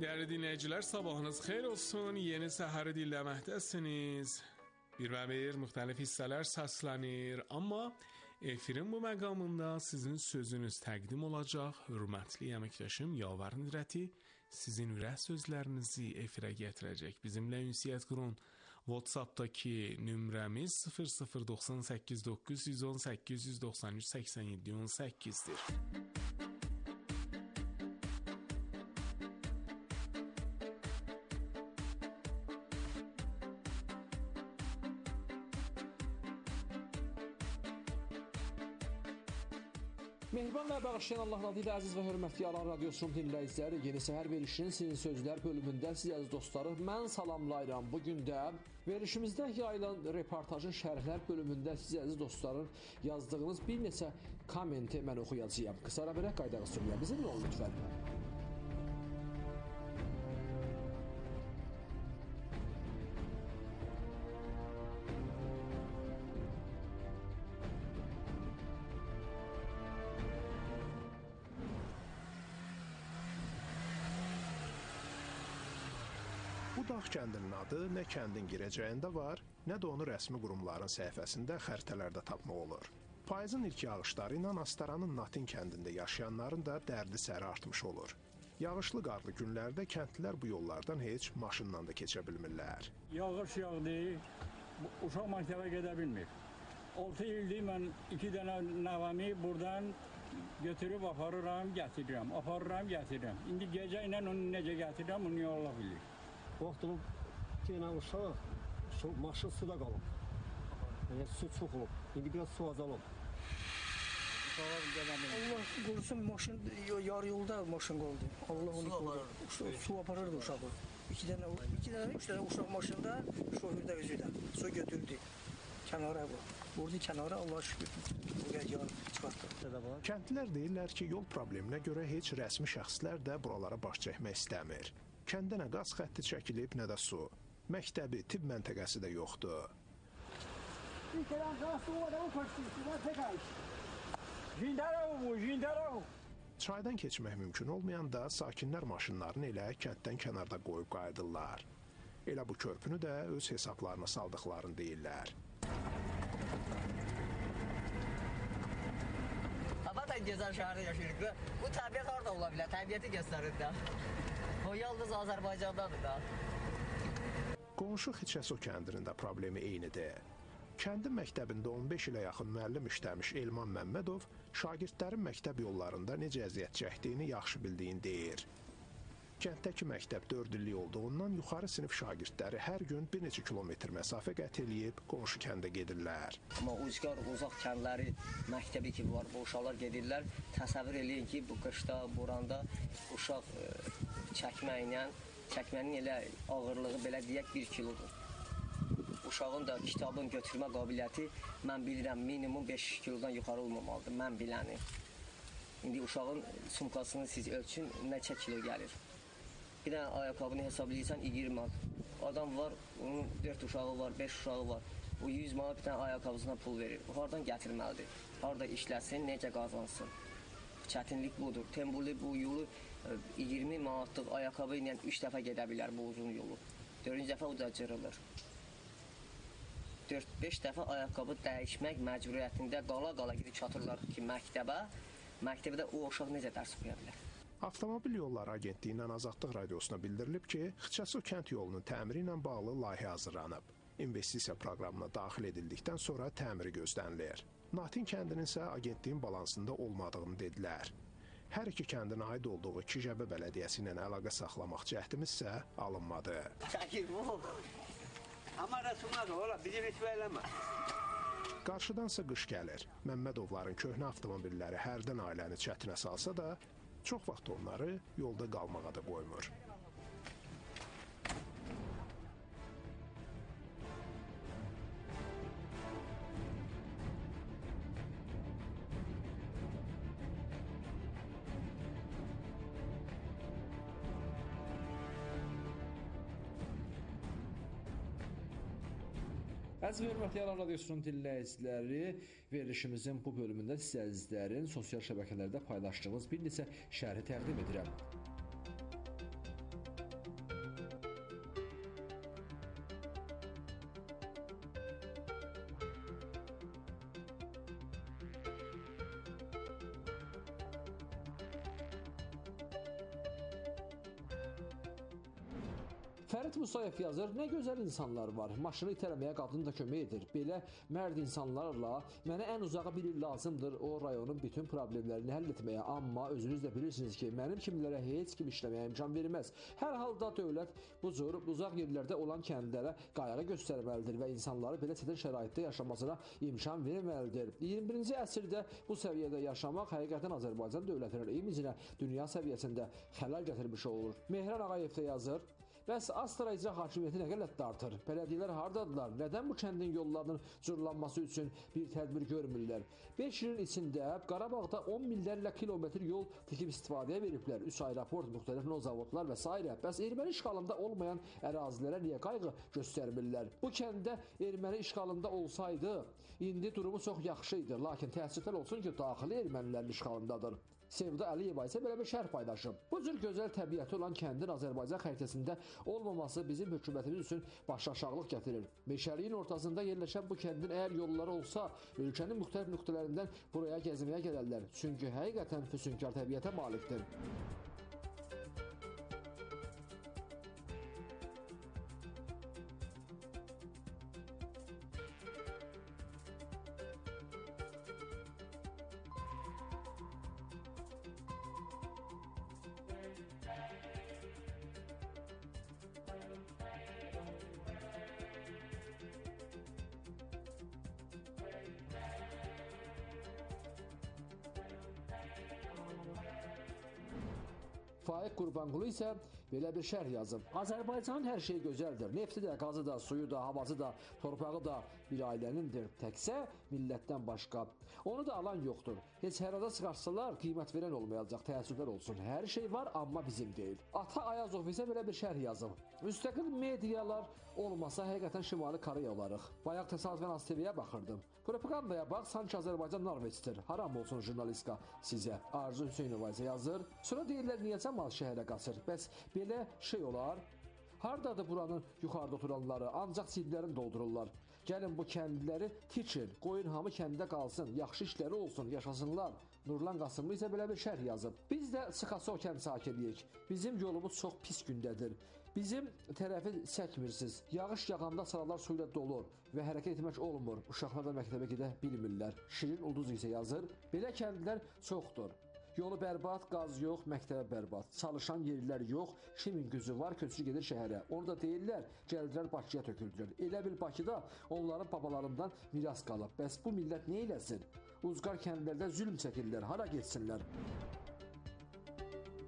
D: Değerli dinləyicilər, sabahınız xeyir olsun. Yeni səhəri dinləməkdəsiniz. Bir və bir müxtəlif hissələr səslənir, amma efirin bu məqamında sizin sözünüz təqdim olacaq. Hörmətli əməkdaşım Yavar Nurəti sizin ürək sözlərinizi efirə gətirəcək. Bizimlə ünsiyyət qurun. WhatsApp'dakı nömrəmiz sıfır sıfır doxsan səkkiz doqquz yüz on səkkiz yüz doxsan üç səksən yeddi on səkkizdir.
E: Mehriban və bağışlayan Allah adı ilə əziz və hörmətli Alan Radiosunun dinləyiciləri, Yeni Səhər verilişinin Sizin Sözlər bölümündə siz əziz dostları mən salamlayıram. Bugün də verilişimizdə yayılan reportajın şərhlər bölümündə siz əziz dostların yazdığınız bir neçə kommenti mən oxuyacağam. Qısa ara verək qaydağı sürüyə. Bizimlə olun lütfən.
F: Bu dağ kəndinin adı nə kəndin girəcəyində var, nə də onu rəsmi qurumların səhifəsində xəritələrdə tapmaq olur. Payızın ilk yağışları ilə Astaranın Natin kəndində yaşayanların da dərdi səri artmış olur. Yağışlı qarlı günlərdə kəndlilər bu yollardan heç maşınla da keçə bilmirlər.
G: Yağış yağdı, uşaq məktəbə gedə bilmir. altı ildir mən iki dənə nəvəmi buradan götürüb aparıram, gətirirəm, aparıram, gətirirəm. İndi gecə ilə onu necə gətirirəm, onu yolla bilir.
H: Baxdırım, yenə uşaq, su, maşın suda qalıb. Yəni, su çox olub. İndi biraz su azalıb.
I: Allah qorusun, maşın, yarı yolda maşın qaldı. Allah onu qorusun. Su aparırdı uşağı. İki dənə, iki dənə, üç dənə uşaq maşında, şoför də özü də. Su götürdü. Kənara bu. Vurdu kənara, Allah şükür. Buraya yarı çıxartdı.
F: Kəndlilər deyirlər ki, yol probleminə görə heç rəsmi şəxslər də buralara baş çəkmək istəmir. Kəndə nə qaz xətti çəkilib, nə də su. Məktəbi, tibb məntəqəsi də yoxdur. Çaydan keçmək mümkün olmayanda sakinlər maşınlarını elə kənddən kənarda qoyub qayıdırlar. Elə bu körpünü də öz hesablarına saldıqlarını deyirlər.
J: Zaten gözəl şəhərdə yaşayırıq. Bu təbiət orada ola bilər, təbiəti göstərir də. O yalnız Azərbaycandadır da.
F: Qonşu Xıçəso kəndinin də problemi eynidir. Kəndin məktəbində on beş ilə yaxın müəllim işləmiş Elman Məmmədov şagirdlərin məktəb yollarında necə əziyyət çəkdiyini yaxşı bildiyini deyir. Kənddəki məktəb dörd illik olduğundan yuxarı sinif şagirdləri hər gün bir neçə kilometr məsafə qət eləyib qonşu kəndə gedirlər.
J: Amma ucqar, uzaq kəndləri məktəbi ki var, bu uşaqlar gedirlər. Təsəvvür eləyin ki, bu qışda, boranda uşaq e, çəkməklə, çəkmənin elə ağırlığı belə deyək bir kilodur. Uşağın da kitabın götürmə qabiliyyəti mən bilirəm minimum beş kilodan yuxarı olmamalıdır, mən biləni. İndi uşağın sumkasını siz ölçün, neçə kilo gəlir. Bir dənə ayaqqabını hesablayırsan iyirmi manat. Adam var, onun dörd uşağı var, beş uşağı var. O yüz manat bir dənə ayaqqabısına pul verir. Hardan gətirməlidir? Harada işləsin, necə qazansın? Çətinlik budur. Tembuli bu yolu iyirmi manatlıq ayaqqabı ilə üç dəfə gedə bilər bu uzun yolu. Dördüncü dəfə o da cırılır. dörd beş dəfə ayaqqabı dəyişmək məcburiyyətində qala-qala gidib çatırlar ki, məktəbə. Məktəbdə o uşaq necə dərs oxuya bilər?
F: Avtomobil Yolları Agentliyindən Azadlıq Radiosuna bildirilib ki, Xıçəso kənd yolunun təmiri ilə bağlı layihə hazırlanıb. İnvestisiya proqramına daxil edildikdən sonra təmiri gözlənilir. Natin kəndinin isə agentliyin balansında olmadığını dedilər. Hər iki kəndin aid olduğu Kicəbə bələdiyyəsi ilə əlaqə saxlamaq cəhdimiz isə alınmadı.
K: Çəkil bu. Amma rəsumlar ola, bizi rütbə eləmə.
F: Qarşıdansa qış gəlir. Məmmədovların köhnə avtomobilləri hərdən ailəni çətinə salsa da, çox vaxt onları yolda qalmağa da qoymur.
E: Əziz və hörmətli Alan Radiosunun dinləyiciləri, verilişimizin bu bölümündə sizə əzizlərin sosial şəbəkələrdə paylaşdığımız bir neçə şərhi təqdim edirəm. Fərid Musayev yazır, nə gözəl insanlar var. Maşını itələməyə qadın da kömək edir. Belə mərd insanlarla mənə ən uzağa bir il lazımdır o rayonun bütün problemlərini həll etməyə. Amma özünüz də bilirsiniz ki, mənim kimlərə heç kim işləməyə imkan verməz. Hər halda dövlət bu cür uzaq yerlərdə olan kəndlərə qayğı göstərməlidir və insanları belə çətin şəraitdə yaşamasına imkan verməlidir. iyirmi birinci əsrdə bu səviyyədə yaşamaq həqiqətən Azərbaycan dövlətinin imicinə dünya səviyyəsində xələl gətirmiş olur. Mehran Ağayev də yazır, bəs Astra icra hakimiyyəti nə qədər artır? Bələdiyyələr hardadılar? Nədən bu kəndin yollarının cırlanması üçün bir tədbir görmürlər? beş ilin içində Qarabağda on minlərlə kilometr yol tikib istifadəyə veriblər. üç aeroport, müxtəlif nov zavodlar və s. Bəs erməni işğalında olmayan ərazilərə niyə qayğı göstərmirlər? Bu kəndə erməni işğalında olsaydı, indi durumu çox yaxşı idi. Lakin təəssüflər olsun ki, daxili ermənilərin işğalındadır. Sevda Əliyeva isə belə bir şərh paylaşıb. Bu cür gözəl təbiəti olan kəndin Azərbaycan xəritəsində olmaması bizim hökumətimiz üçün başaşağılıq gətirir. Meşəliyin ortasında yerləşən bu kəndin əgər yolları olsa, ölkənin müxtəlif nöqtələrindən buraya gəzməyə gələrlər. Çünki həqiqətən füsunkar təbiətə malikdir. Faiq Qurbanqulu isə belə bir şərh yazıb. Azərbaycanın hər şeyi gözəldir. Nefti də, qazı da, suyu da, havası da, torpağı da bir ailənindir. Təkcə millətdən başqa. Onu da alan yoxdur. Heç hər ada çıxarsalar qiymət verən olmayacaq. Təəssüflər olsun. Hər şey var, amma bizim deyil. Ata Ayazov isə belə bir şərh yazıb. Müstəqil medialar olmasa həqiqətən Şimali Koreya olarıq. Bayaq təsadüfən A Z T V-yə baxırdım. Propagandaya bax, sanki Azərbaycan Norveçdir. Haram olsun jurnalistka sizə. Arzu Hüseynova isə yazır. Sonra deyirlər, niyə cəmal şəhərə qaçır? Bəs belə şey olar? Hardadır buranın yuxarıda oturanları? Ancaq ciblərini doldururlar. Gəlin bu kəndləri tiçin, qoyun hamı kəndə qalsın, yaxşı işləri olsun, yaşasınlar. Nurlan Qasımlı isə belə bir şərh yazıb. Biz də Sıxasov kənd sakiniyik. Bizim yolumuz çox pis gündədir. Bizim tərəfi çəkmirsiniz. Yağış yağanda sıralar su ilə dolur və hərəkət etmək olmur. Uşaqlar da məktəbə gedə bilmirlər. Şirin Ulduz isə yazır. Belə kəndlər çoxdur. Yolu bərbad, qaz yox, məktəbə bərbad. Çalışan yerlər yox, kimin gücü var, köçü gedir şəhərə. Onu da deyirlər, gəldilər Bakıya töküldülər. Elə bil Bakıda onların babalarından miras qalıb. Bəs bu millət nə eləsin? Uzqar kəndlərdə zülm çəkirlər, hara getsinlər?